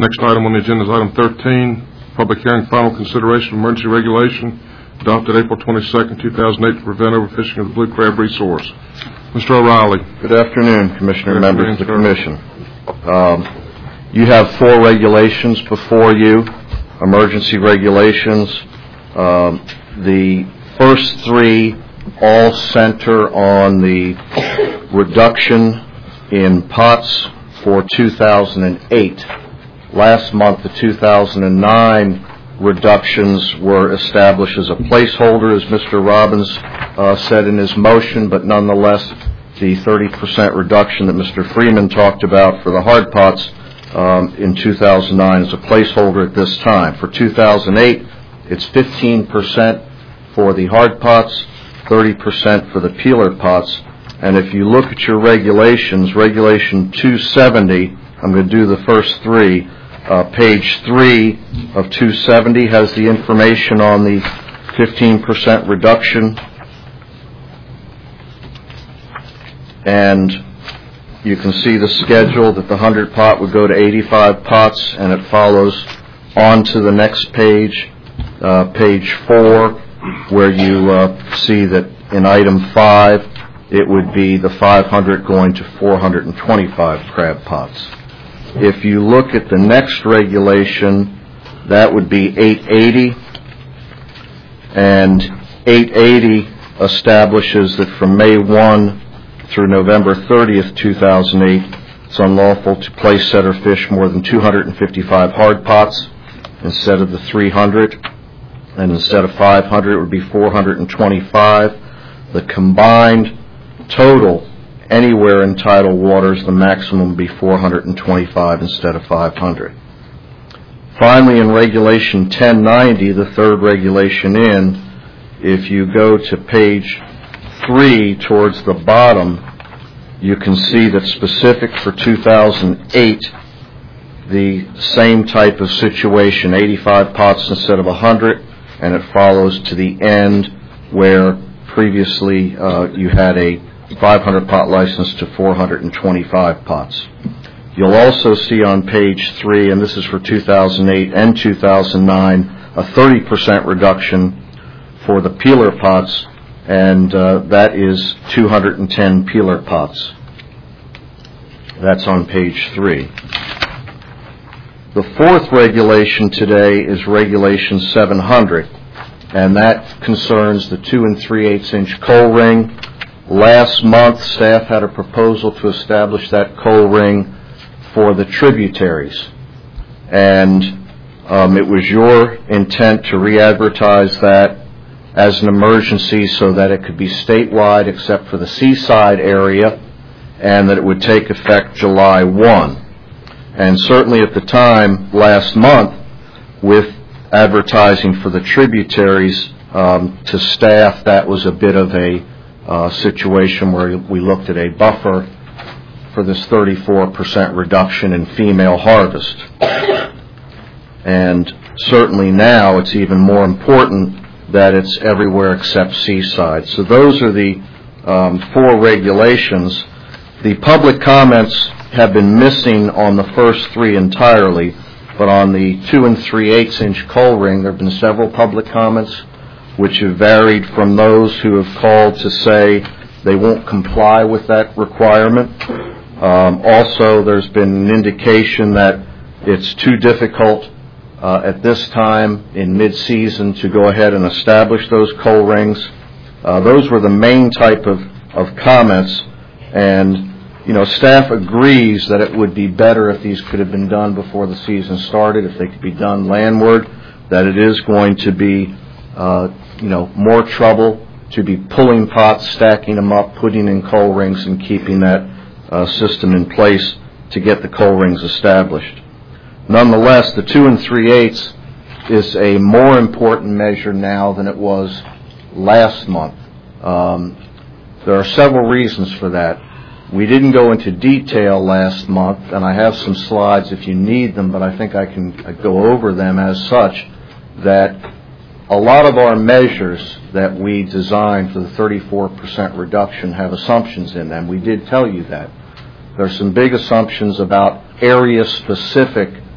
Next item on the agenda is item 13, public hearing, final consideration of emergency regulation adopted April 22nd, 2008 to prevent overfishing of the blue crab resource. Mr. O'Reilly. Good afternoon, Commissioner and members of the Commission. You have 4 regulations before you, emergency regulations. The first 3 all center on the reduction in pots for 2008. Last month, the 2009 reductions were established as a placeholder, as Mr. Robbins said in his motion, but nonetheless, the 30% reduction that Mr. Freeman talked about for the hard pots in 2009 is a placeholder at this time. For 2008, it's 15% for the hard pots, 30% for the peeler pots. And if you look at your regulations, Regulation 270, I'm going to do the first 3. Page 3 of 270 has the information on the 15% reduction. And you can see the schedule that the 100 pot would go to 85 pots, and it follows on to the next page, page 4, where you see that in item 5, it would be the 500 going to 425 crab pots. If you look at the next regulation, that would be 880, and 880 establishes that from May 1 through November 30th, 2008, it's unlawful to place, set, or fish more than 255 hard pots instead of the 300, and instead of 500, it would be 425. The combined total anywhere in tidal waters, the maximum would be 425 instead of 500. Finally, in Regulation 1090, the third regulation in, if you go to page 3 towards the bottom, you can see that specific for 2008, the same type of situation, 85 pots instead of 100, and it follows to the end where previously you had a 500 pot license to 425 pots. You'll also see on page 3, and this is for 2008 and 2009, a 30% reduction for the peeler pots, and that is 210 peeler pots. That's on page 3. The fourth regulation today is Regulation 700, and that concerns the 2 3/8 inch coal ring. Last month, staff had a proposal to establish that coal ring for the tributaries, and it was your intent to re-advertise that as an emergency so that it could be statewide except for the seaside area, and that it would take effect July 1. And certainly at the time, last month, with advertising for the tributaries to staff, that was a bit of a situation where we looked at a buffer for this 34% reduction in female harvest. And certainly now it's even more important that it's everywhere except seaside. So those are the 4 regulations. The public comments have been missing on the first 3 entirely, but on the 2 3/8 inch coal ring there have been several public comments which have varied from those who have called to say they won't comply with that requirement. Also, there's been an indication that it's too difficult at this time in mid-season to go ahead and establish those coal rings. Those were the main type of comments, and staff agrees that it would be better if these could have been done before the season started, if they could be done landward, that it is going to be more trouble to be pulling pots, stacking them up, putting in coal rings, and keeping that system in place to get the coal rings established. Nonetheless, the 2 3/8 is a more important measure now than it was last month. There are several reasons for that. We didn't go into detail last month, and I have some slides if you need them, but I think I can go over them as such, that a lot of our measures that we designed for the 34% reduction have assumptions in them. We did tell you that. There are some big assumptions about area-specific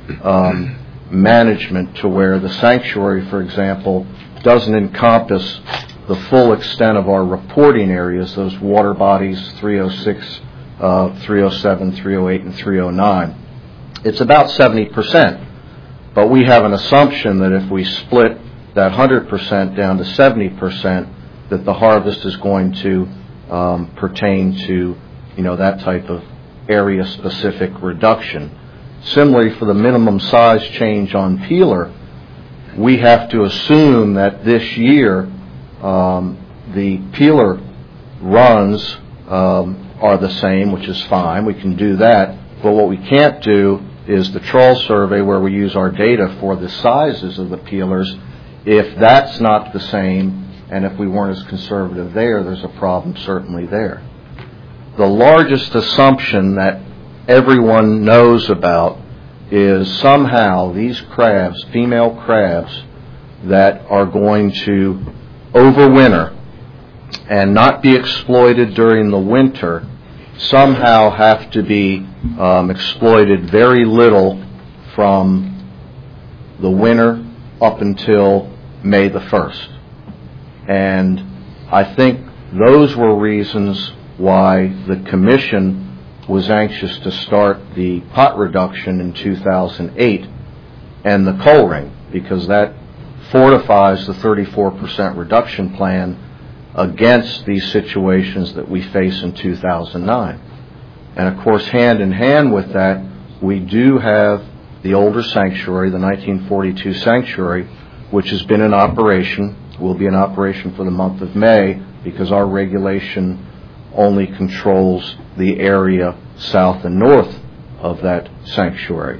management to where the sanctuary, for example, doesn't encompass the full extent of our reporting areas, those water bodies 306, 307, 308, and 309. It's about 70%, but we have an assumption that if we split that 100% down to 70%, that the harvest is going to pertain to, that type of area-specific reduction. Similarly, for the minimum size change on peeler, we have to assume that this year the peeler runs are the same, which is fine. We can do that. But what we can't do is the trawl survey where we use our data for the sizes of the peelers. If that's not the same, and if we weren't as conservative there's a problem certainly there. The largest assumption that everyone knows about is somehow these crabs, female crabs, that are going to overwinter and not be exploited during the winter somehow have to be exploited very little from the winter up until May the 1st. And I think those were reasons why the Commission was anxious to start the pot reduction in 2008 and the coal ring, because that fortifies the 34% reduction plan against these situations that we face in 2009. And of course, hand in hand with that, we do have the older sanctuary, the 1942 sanctuary, which has been in operation, will be in operation for the month of May, because our regulation only controls the area south and north of that sanctuary.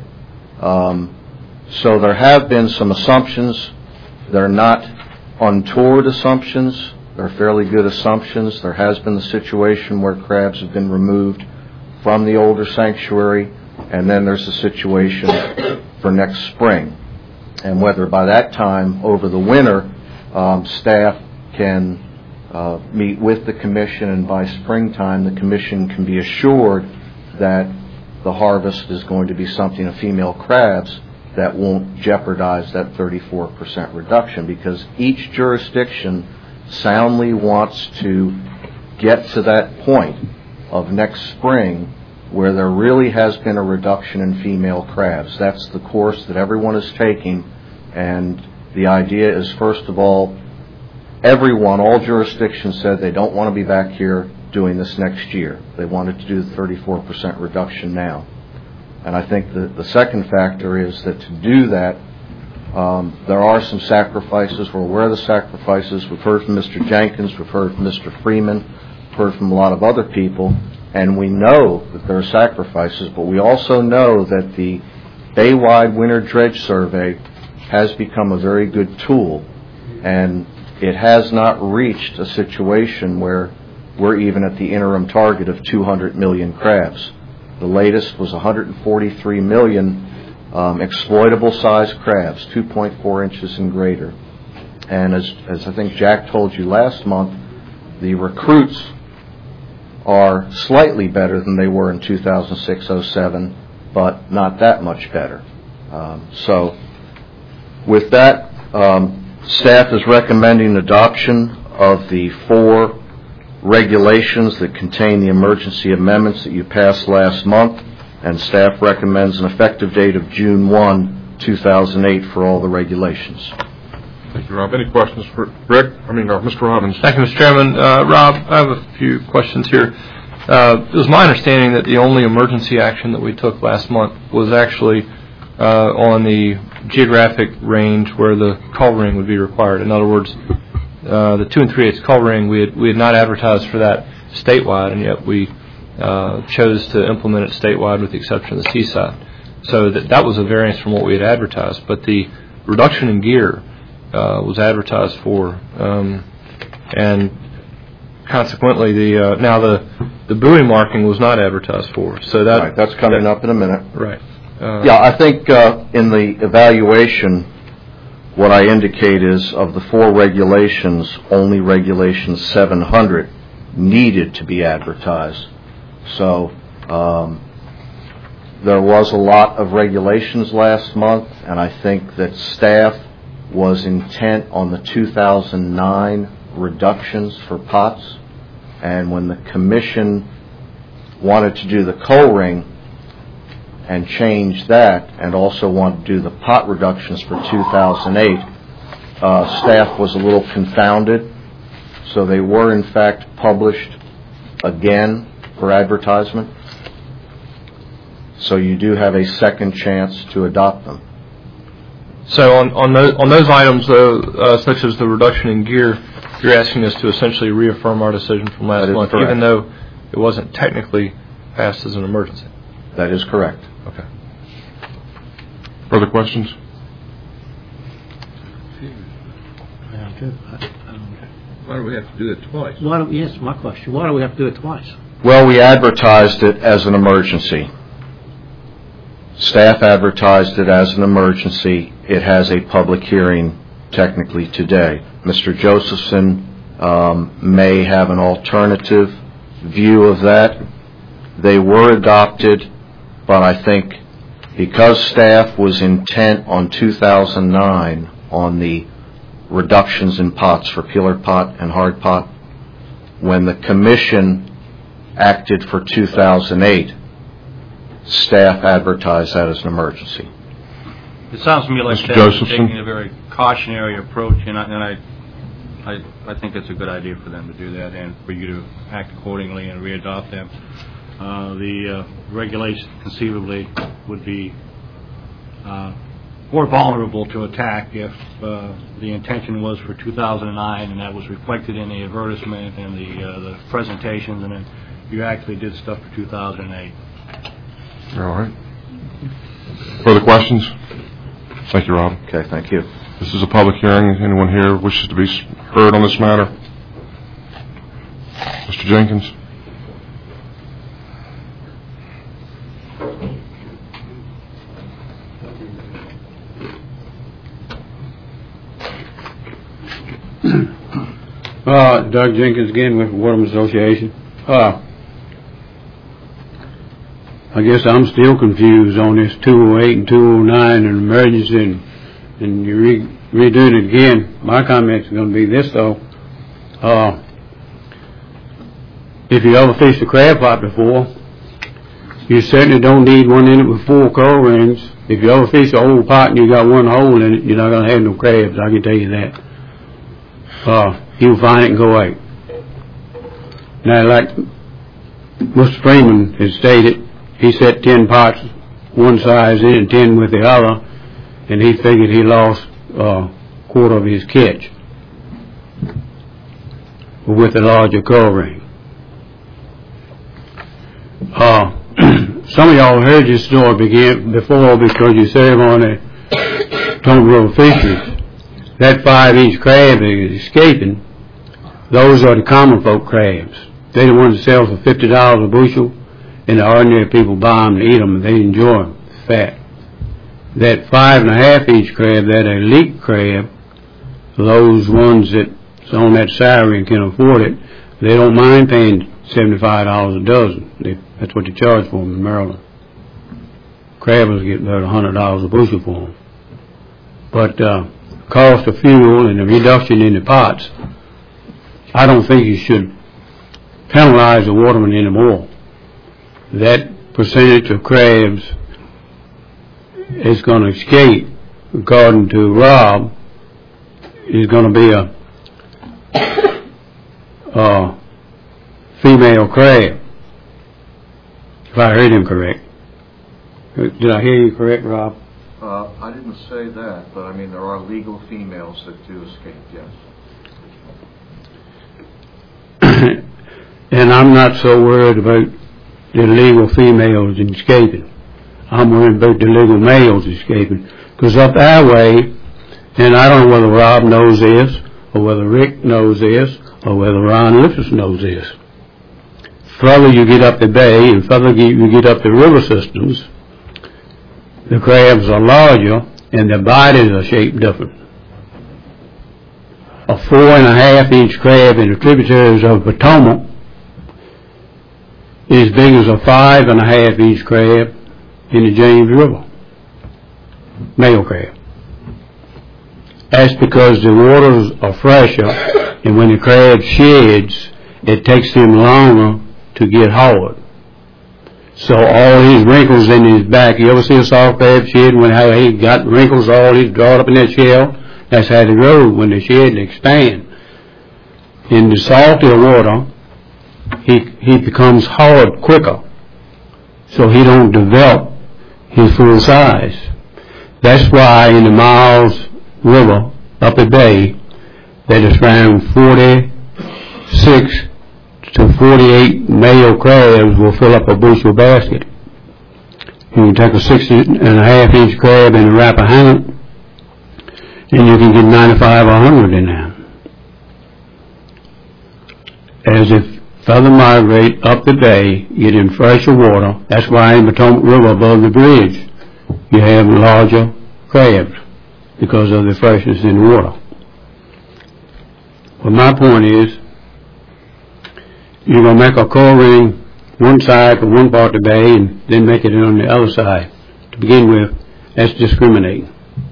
So there have been some assumptions. They're not untoward assumptions. They're fairly good assumptions. There has been the situation where crabs have been removed from the older sanctuary, and then there's the situation for next spring. And whether by that time, over the winter, staff can meet with the Commission, and by springtime the Commission can be assured that the harvest is going to be something of female crabs that won't jeopardize that 34% reduction, because each jurisdiction soundly wants to get to that point of next spring where there really has been a reduction in female crabs. That's the course that everyone is taking, and the idea is, first of all, all jurisdictions said they don't want to be back here doing this next year. They wanted to do the 34% reduction now. And I think the second factor is that to do that, there are some sacrifices. We're aware of the sacrifices. We've heard from Mr. Jenkins. We've heard from Mr. Freeman. We've heard from a lot of other people. And we know that there are sacrifices, but we also know that the Baywide Winter Dredge Survey has become a very good tool, and it has not reached a situation where we're even at the interim target of 200 million crabs. The latest was 143 million exploitable size crabs, 2.4 inches and greater. And as I think Jack told you last month, the recruits are slightly better than they were in 2006-07, but not that much better. So with that, staff is recommending adoption of the 4 regulations that contain the emergency amendments that you passed last month, and staff recommends an effective date of June 1, 2008 for all the regulations. Thank you, Rob. Any questions for Mr. Robbins? Thank you, Mr. Chairman. Rob, I have a few questions here. It was my understanding that the only emergency action that we took last month was actually on the geographic range where the cull ring would be required. In other words, the 2 3/8 cull ring, we had not advertised for that statewide, and yet we chose to implement it statewide with the exception of the seaside. So that was a variance from what we had advertised. But the reduction in gear was advertised for, and consequently the buoy marking was not advertised for. So that's coming up in a minute. Right. I think in the evaluation, what I indicate is of the 4 regulations, only regulation 700 needed to be advertised. So There was a lot of regulations last month, and I think that staff was intent on the 2009 reductions for pots. And when the commission wanted to do the coal ring and change that, and also wanted to do the pot reductions for 2008, staff was a little confounded. So they were in fact published again for advertisement. So you do have a second chance to adopt them. So on those items, though, such as the reduction in gear, you're asking us to essentially reaffirm our decision from last month, correct. even though it wasn't technically passed as an emergency. That is correct. Okay. Further questions? Why do we have to do it twice? Yes, my question. Why do we have to do it twice? Well, we advertised it as an emergency. Staff advertised it as an emergency. It has a public hearing technically today. Mr. Josephson may have an alternative view of that. They were adopted, but I think because staff was intent on 2009 on the reductions in pots for peeler pot and hard pot, when the commission acted for 2008, staff advertised that as an emergency. It sounds to me like Mr. staff is Josephson? taking a very cautionary approach, and I think it's a good idea for them to do that and for you to act accordingly and readopt them. The regulation conceivably would be more vulnerable to attack if the intention was for 2009 and that was reflected in the advertisement and the presentations, and then you actually did stuff for 2008. All right. Further questions? Thank you, Rob. Okay, thank you. This is a public hearing. Anyone here wishes to be heard on this matter? Mr. Jenkins? Doug Jenkins again with the Waterman Association. I guess I'm still confused on this 208 and 209 and emergency, and you redoing it again. My comments are going to be this though. If you ever fished a crab pot before, you certainly don't need one in it with 4 coral rings. If you ever fish an old pot and you got one hole in it, you're not going to have no crabs, I can tell you that. You'll find it and go out. Now, like Mr. Freeman has stated, he set 10 pots one size in and 10 with the other, and he figured he lost a quarter of his catch with the larger coral ring. Some of y'all heard this story before because you serve on the Potomac River Fisheries. That 5-inch crab that is escaping, those are the common folk crabs. They're the ones that sell for $50 a bushel, and the ordinary people buy them to eat them, and they enjoy them, fat. That 5.5-inch crab, that elite crab, those ones that's on that salary and can afford it, they don't mind paying $75 a dozen. That's what they charge for them in Maryland. Crabbers get about $100 a bushel for them. But cost of fuel and the reduction in the pots, I don't think you should penalize the watermen anymore. That percentage of crabs is going to escape, according to Rob, is going to be a female crab, if I heard him correct. Did I hear you correct, Rob? I didn't say that, but I mean there are legal females that do escape, yes. And I'm not so worried about the legal females escaping. I'm worried about the legal males escaping. Because up our way, and I don't know whether Rob knows this, or whether Rick knows this, or whether Ron Lipsis knows this. Further you get up the bay, and further you get up the river systems, the crabs are larger, and their bodies are shaped different. A 4.5-inch crab in the tributaries of Potomac is as big as a 5.5-inch crab in the James River, male crab. That's because the waters are fresher, and when the crab sheds, it takes him longer to get hard. So all his wrinkles in his back, you ever see a soft crab shed when how he got wrinkles all he's drawn up in that shell? That's how they grow. When they shed, they expand. In the saltier water, he becomes hard quicker, so he don't develop his full size. That's why in the Miles River, up at Bay, that is around 46 to 48 male crabs will fill up a bushel basket. You can take a 6.5-inch crab and wrap a hammock, and you can get 95 or 100 in there. As if further migrate up the bay, get in fresher water. That's why in Potomac River above the bridge, you have larger crabs because of the freshness in the water. But my point is, you're going to make a coral ring one side for one part of the bay and then make it on the other side. To begin with, that's discriminating.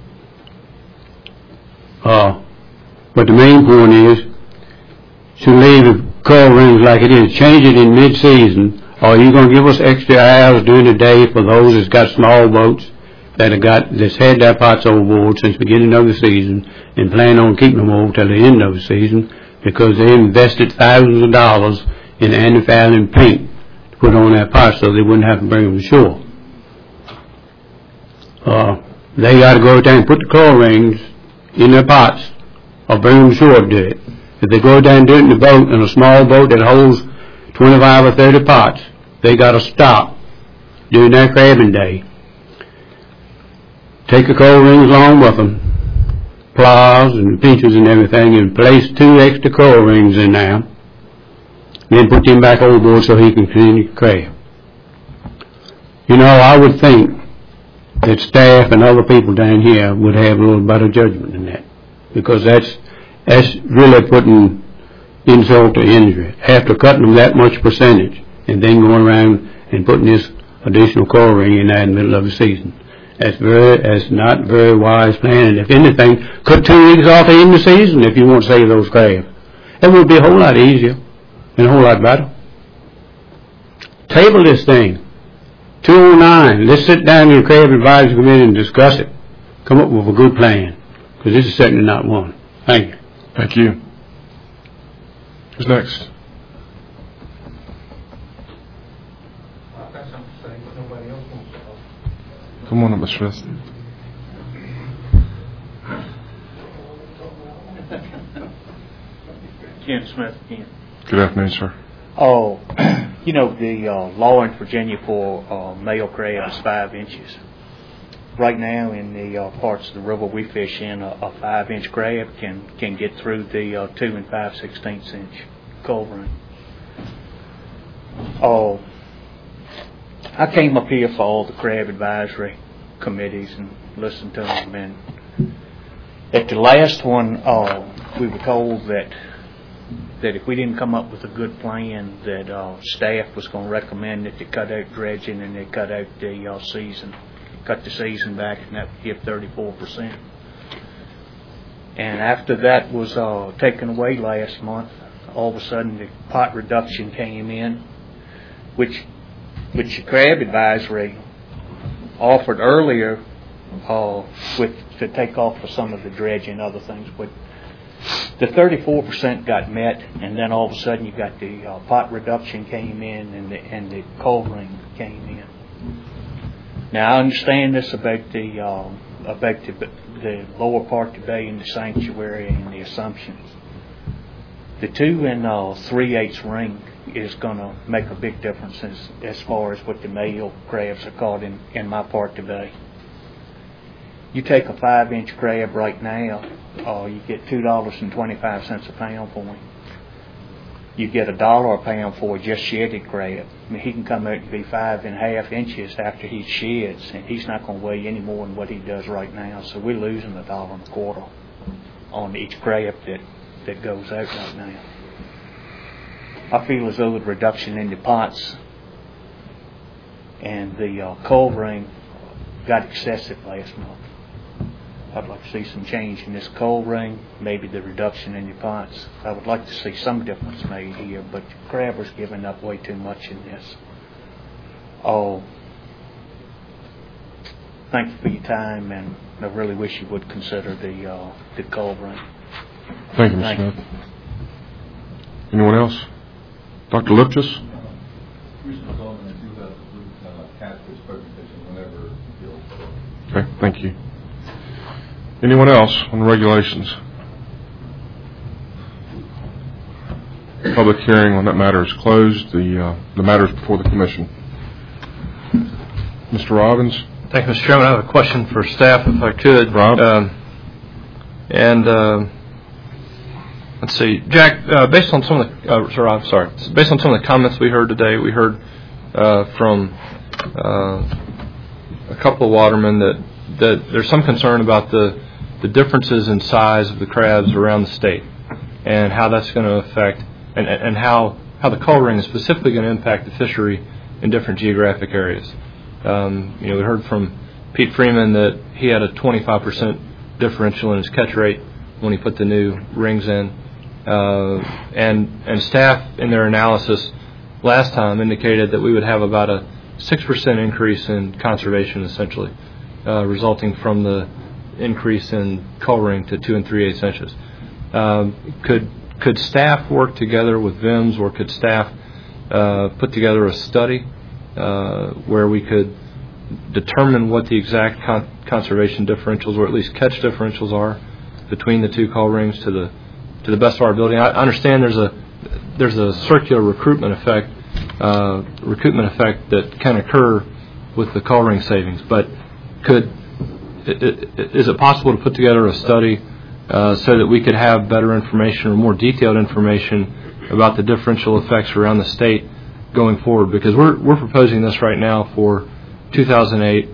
But the main point is to leave the coral rings like it is. Change it in mid-season, or you're going to give us extra hours during the day for those that's got small boats that's had their pots overboard since the beginning of the season and plan on keeping them over till the end of the season because they invested thousands of dollars in antifouling paint to put on their pots so they wouldn't have to bring them to shore. They got to go down and put the coral rings in their pots or bring them to shore to do it. If they go down and do it in the boat, in a small boat that holds 25 or 30 pots, they got to stop during their crabbing day. Take the coral rings along with them, pliers and pinchers and everything, and place 2 extra coral rings in there. Then put them back overboard so he can continue to crab. You know, I would think that staff and other people down here would have a little better judgment than that, because that's really putting insult to injury. After cutting them that much percentage and then going around and putting this additional coral ring in there in the middle of the season. That's not very wise planning. If anything, cut 2 weeks off in the season if you want to save those crabs. It would be a whole lot easier and a whole lot better. Table this thing. 209. Let's sit down in the Crab Advisory Committee and discuss it. Come up with a good plan, because this is certainly not one. Thank you. Thank you. Who's next? Come on up, Mr. Smith. Ken Smith again. Good afternoon, sir. Oh, you know, the law in Virginia for male crab is 5 inches. Right now, in the parts of the river we fish in, a 5-inch crab can get through the 2 5/16 inch culverin. Oh, I came up here for all the crab advisory committees and listened to them. And at the last one, we were told that if we didn't come up with a good plan, that staff was going to recommend that they cut out dredging and they cut out the season. Cut the season back, and that would give 34%. And after that was taken away last month, all of a sudden the pot reduction came in, which the Crab Advisory offered earlier to take off for some of the dredging and other things. But the 34% got met, and then all of a sudden you got the pot reduction came in and the culverin came in. Now I understand this about the lower part of the bay and the sanctuary and the assumptions. The 2 3/8 ring is going to make a big difference as far as what the male crabs are caught in my part of the bay. You take a 5-inch crab right now, you get $2.25 a pound for him. You get $1 a pound for a just shedded crab. I mean, he can come out and be 5.5 inches after he sheds, and he's not going to weigh any more than what he does right now. So we're losing $1.25 on each crab that goes out right now. I feel as though the reduction in the pots and the coal ring got excessive last month. I'd like to see some change in this coal ring, maybe the reduction in your pots. I would like to see some difference made here, but Crabber's giving up way too much in this. Thank you for your time, and I really wish you would consider the coal ring. Thank you, Mr. Smith. Anyone else? Dr. Lipchus? Okay, thank you. Anyone else on regulations? Public hearing on that matter is closed. The matter is before the commission. Mr. Robbins? Thank you, Mr. Chairman. I have a question for staff, if I could. Rob? Let's see, Jack. Based on some of the based on some of the comments we heard today, we heard from a couple of watermen that there's some concern about the differences in size of the crabs around the state, and how that's going to affect, and how the coal ring is specifically going to impact the fishery in different geographic areas. We heard from Pete Freeman that he had a 25% differential in his catch rate when he put the new rings in, and staff in their analysis last time indicated that we would have about a 6% increase in conservation, essentially, resulting from the increase in coal ring to 2 3/8 inches. Could staff work together with VIMS, or could staff put together a study where we could determine what the exact conservation differentials, or at least catch differentials, are between the two coal rings to the best of our ability? I understand there's a circular recruitment effect that can occur with the coal ring savings, but is it possible to put together a study so that we could have better information, or more detailed information, about the differential effects around the state going forward? Because we're proposing this right now for 2008,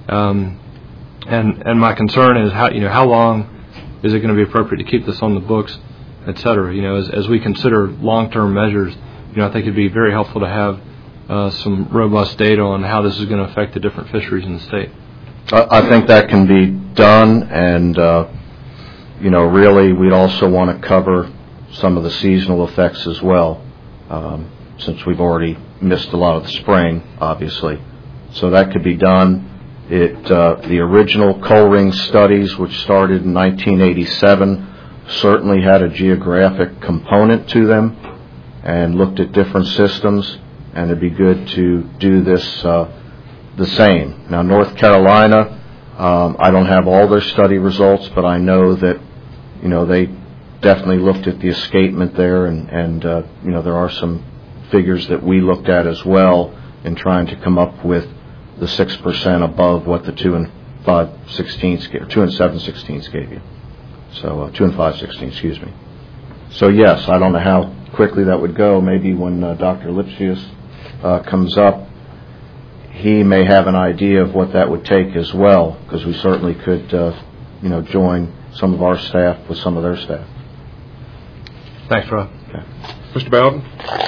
and my concern is how long is it going to be appropriate to keep this on the books, et cetera. As we consider long-term measures, I think it'd be very helpful to have some robust data on how this is going to affect the different fisheries in the state. I think that can be done, and really we'd also want to cover some of the seasonal effects as well, since we've already missed a lot of the spring, obviously. So that could be done. The original coal ring studies, which started in 1987, certainly had a geographic component to them and looked at different systems, and it'd be good to do this the same. Now, North Carolina, I don't have all their study results, but I know that they definitely looked at the escapement there, and there are some figures that we looked at as well in trying to come up with the 6% above what the 2 5/16 gave, 2 7/16 gave you. So 2 5/16, excuse me. So yes, I don't know how quickly that would go. Maybe when Dr. Lipsius comes up, he may have an idea of what that would take as well, because we certainly could, join some of our staff with some of their staff. Thanks, Rob. Okay. Mr. Bowden?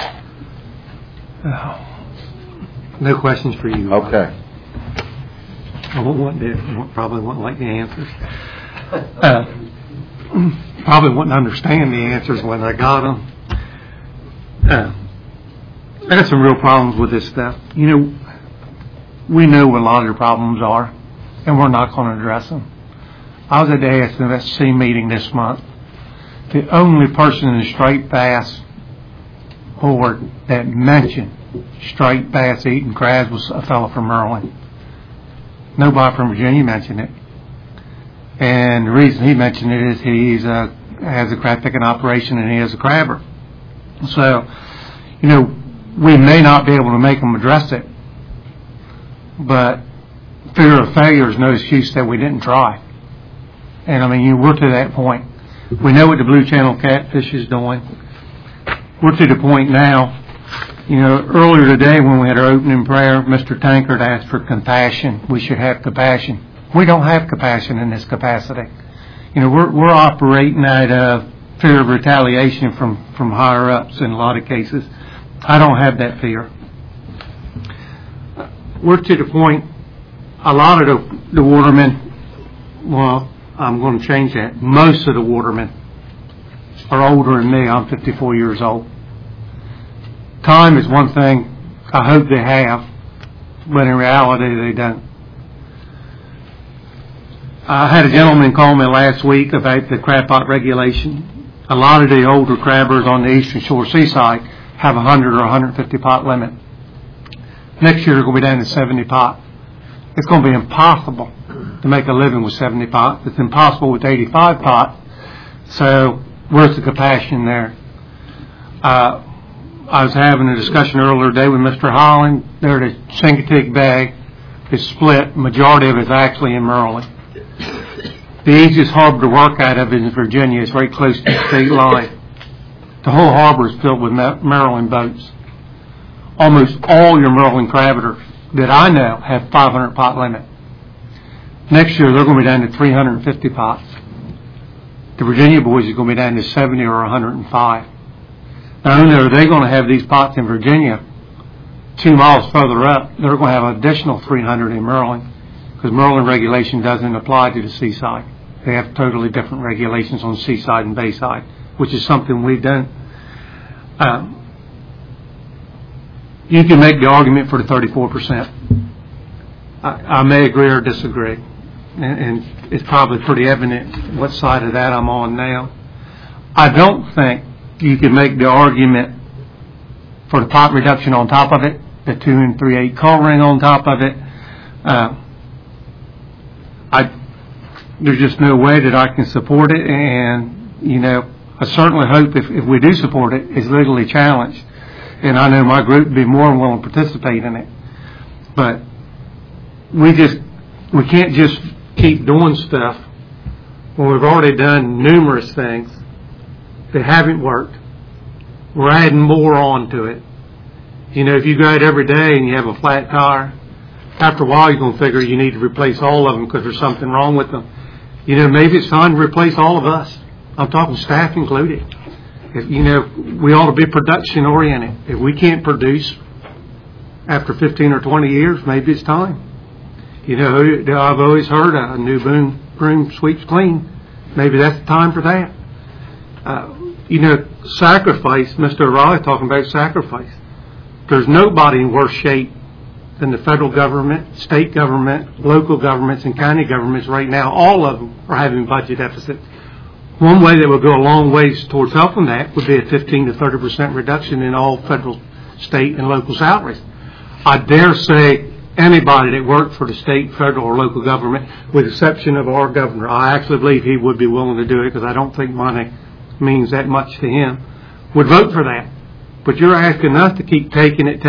No questions for you. Okay. I probably won't like the answers. Probably wouldn't understand the answers when I got them. I got some real problems with this stuff. We know what a lot of your problems are, and we're not going to address them. I was at the ASFSC meeting this month. The only person in the straight bass board that mentioned straight bass eating crabs was a fellow from Maryland. Nobody from Virginia mentioned it. And the reason he mentioned it is he has a crab picking operation, and he is a crabber. So, we may not be able to make them address it, but fear of failure is no excuse that we didn't try. And we're to that point. We know what the blue channel catfish is doing. We're to the point now. Earlier today when we had our opening prayer, Mr. Tankard asked for compassion. We should have compassion. We don't have compassion in this capacity. We're operating out of fear of retaliation from higher ups in a lot of cases. I don't have that fear. we're to the point, a lot of the watermen, well, I'm going to change that. Most of the watermen are older than me. I'm 54 years old. Time is one thing I hope they have, but in reality they don't. I had a gentleman call me last week about the crab pot regulation. A lot of the older crabbers on the Eastern Shore seaside have 100 or 150 pot limit. Next year, they're going to be down to 70 pot. It's going to be impossible to make a living with 70 pot. It's impossible with 85 pot. So where's the compassion there? I was having a discussion earlier today with Mr. Holland. There at Chincoteague Bay is split. Majority of it is actually in Maryland. The easiest harbor to work out of is in Virginia. It's very close to the state line. The whole harbor is filled with Maryland boats. Almost all your Maryland crabbers that I know have 500 pot limit. Next year, they're going to be down to 350 pots. The Virginia boys are going to be down to 70 or 105. Not only are they going to have these pots in Virginia, 2 miles further up, they're going to have an additional 300 in Maryland, because Maryland regulation doesn't apply to the seaside. They have totally different regulations on seaside and bayside, which is something we've done. You can make the argument for the 34%. I may agree or disagree, and it's probably pretty evident what side of that I'm on now. I don't think you can make the argument for the pot reduction on top of it, the 2 3/8 call ring on top of it. There's just no way that I can support it, and I certainly hope if we do support it, it's legally challenged, and I know my group would be more than willing to participate in it. But we can't just keep doing stuff when we've already done numerous things that haven't worked. We're adding more on to it. If you go out every day and you have a flat tire, after a while you're going to figure you need to replace all of them because there's something wrong with them. Maybe it's time to replace all of us. I'm talking staff included. We ought to be production oriented. If we can't produce after 15 or 20 years, maybe it's time. I've always heard a new broom sweeps clean. Maybe that's the time for that. Sacrifice, Mr. O'Reilly talking about sacrifice. There's nobody in worse shape than the federal government, state government, local governments, and county governments right now. All of them are having budget deficits. One way that would go a long ways towards helping that would be a 15 to 30% reduction in all federal, state, and local salaries. I dare say anybody that worked for the state, federal, or local government, with the exception of our governor, I actually believe he would be willing to do it because I don't think money means that much to him, would vote for that. But you're asking us to keep taking it.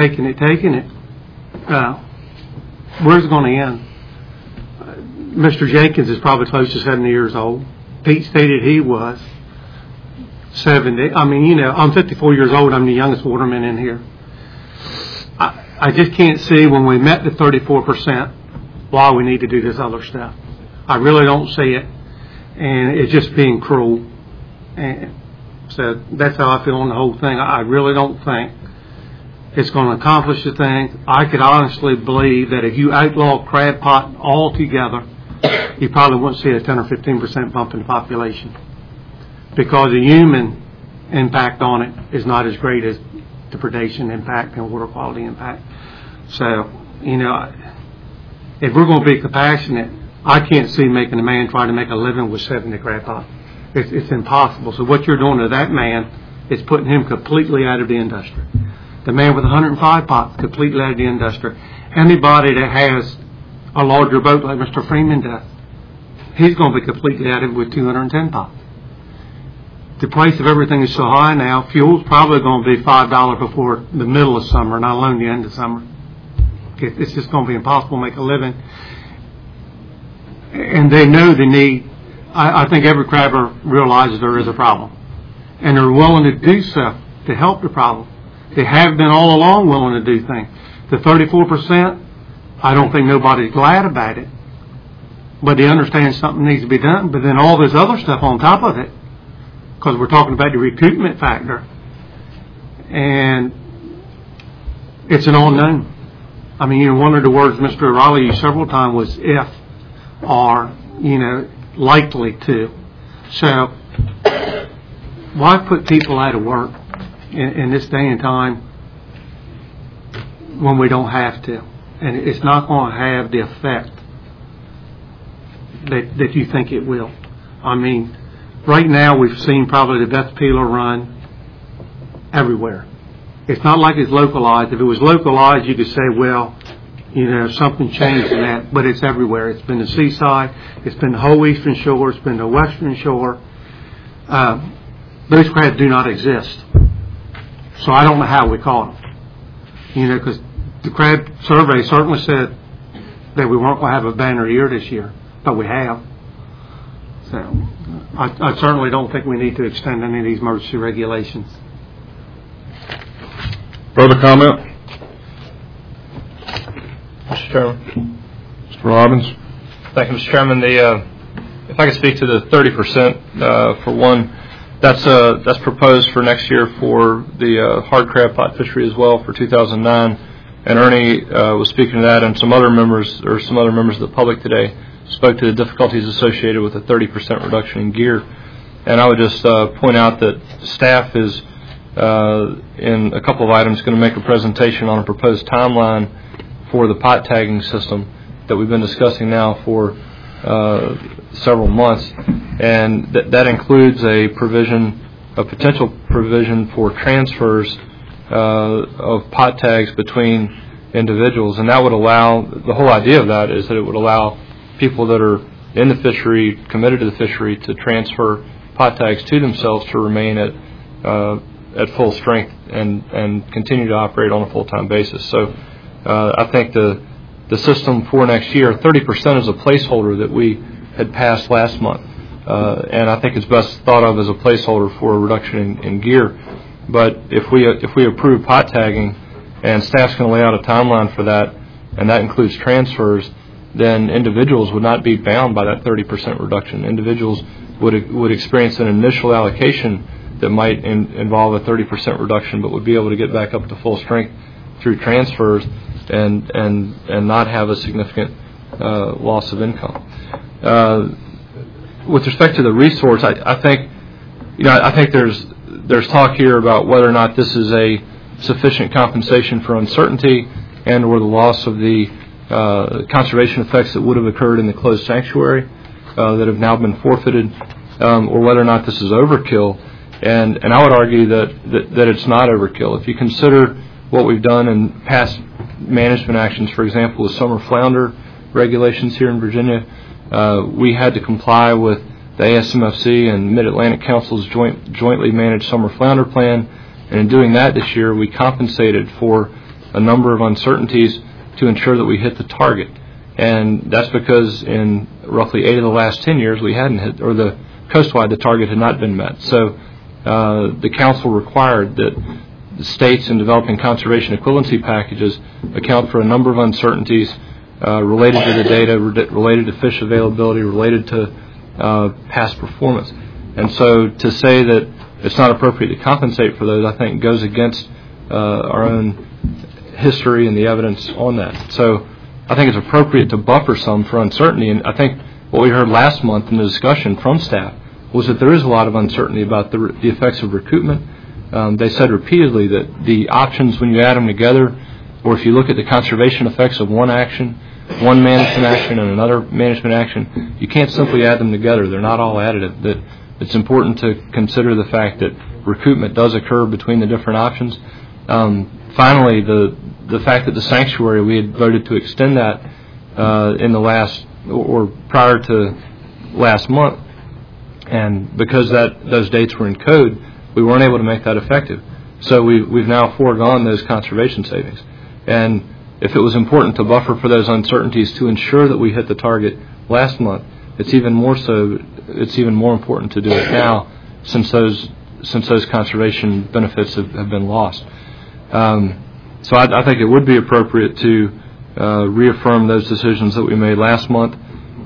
Where's it going to end? Mr. Jenkins is probably close to 70 years old. Pete stated he was 70. I'm 54 years old. I'm the youngest waterman in here. I just can't see when we met the 34% why we need to do this other stuff. I really don't see it. And it's just being cruel. And so that's how I feel on the whole thing. I really don't think it's going to accomplish the thing. I could honestly believe that if you outlaw crab pot altogether, you probably wouldn't see a 10 or 15% bump in the population, because the human impact on it is not as great as the predation impact and water quality impact. So, if we're going to be compassionate, I can't see making a man try to make a living with 70 crab pot. It's impossible. So what you're doing to that man is putting him completely out of the industry. The man with 105 pots, completely out of the industry. Anybody that has a larger boat like Mr. Freeman does, he's going to be completely out of it with 210 pots. The price of everything is so high now, fuel's probably going to be $5 before the middle of summer, not alone the end of summer. It's just going to be impossible to make a living. And they know the need. I think every crabber realizes there is a problem. And they're willing to do stuff to help the problem. They have been all along willing to do things. The 34%, I don't think nobody's glad about it. But they understand something needs to be done. But then all this other stuff on top of it, because we're talking about the recoupment factor, and it's an unknown. I mean, one of the words Mr. O'Reilly used several times was if, or, likely to. So why put people out of work in this day and time when we don't have to? And it's not going to have the effect that you think it will. I mean, right now we've seen probably the best peeler run everywhere. It's not like it's localized. If it was localized, you could say, well, something changed in that, but it's everywhere. It's been the seaside, it's been the whole eastern shore, it's been the western shore. Those crabs do not exist. So I don't know how we caught them. Because the crab survey certainly said that we weren't going to have a banner year this year, but we have. So I certainly don't think we need to extend any of these emergency regulations. Further comment? Mr. Chairman. Mr. Robbins? Thank you, Mr. Chairman. If I could speak to the 30%, for one, that's proposed for next year for the hard crab pot fishery as well for 2009. And Ernie was speaking to that, and some other members of the public today spoke to the difficulties associated with a 30% reduction in gear. And I would just point out that staff is, in a couple of items, going to make a presentation on a proposed timeline for the pot tagging system that we've been discussing now for several months, and that includes a potential provision for transfers of pot tags between individuals, and that would allow, the whole idea of that is that it would allow people that are in the fishery, committed to the fishery, to transfer pot tags to themselves to remain at full strength and continue to operate on a full-time basis. So I think the system for next year, 30% is a placeholder that we had passed last month, and I think it's best thought of as a placeholder for a reduction in gear. But if we approve pot tagging, and staff's going to lay out a timeline for that, and that includes transfers, then individuals would not be bound by that 30% reduction. Individuals would experience an initial allocation that might involve a 30% reduction, but would be able to get back up to full strength through transfers and not have a significant loss of income. With respect to the resource, I think there's talk here about whether or not this is a sufficient compensation for uncertainty and or the loss of the conservation effects that would have occurred in the closed sanctuary that have now been forfeited, or whether or not this is overkill. And I would argue that it's not overkill. If you consider what we've done in past management actions, for example, with summer flounder regulations here in Virginia, we had to comply with the ASMFC and Mid-Atlantic Council's jointly managed summer flounder plan, and in doing that this year, we compensated for a number of uncertainties to ensure that we hit the target. And that's because in roughly 8 of the last 10 years, we hadn't hit, or the coastwide, the target had not been met. So the council required that the states in developing conservation equivalency packages account for a number of uncertainties related to the data, related to fish availability, related to past performance. And so to say that it's not appropriate to compensate for those, I think goes against our own history and the evidence on that. So I think it's appropriate to buffer some for uncertainty. And I think what we heard last month in the discussion from staff was that there is a lot of uncertainty about the effects of recoupment. They said repeatedly that the options, when you add them together, or if you look at the conservation effects of one action, one management action and another management action, you can't simply add them together. They're not all additive. That it's important to consider the fact that recoupment does occur between the different options. Finally, the fact that the sanctuary, we had voted to extend that in the last, or prior to last month, and because those dates were in code, we weren't able to make that effective. So we've now foregone those conservation savings. And if it was important to buffer for those uncertainties to ensure that we hit the target last month, it's even more important to do it now, since those conservation benefits have been lost. So I think it would be appropriate to reaffirm those decisions that we made last month,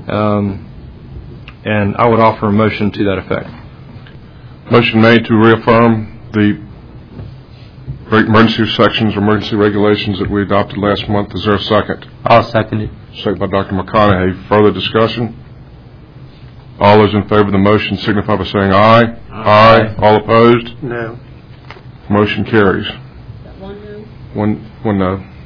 and I would offer a motion to that effect. Motion made to reaffirm the emergency sections, emergency regulations that we adopted last month. Is there a second? I'll second it. Second by Dr. McConaughey. Further discussion? All those in favor of the motion signify by saying aye. Aye. All opposed? No. Motion carries. One no. One no.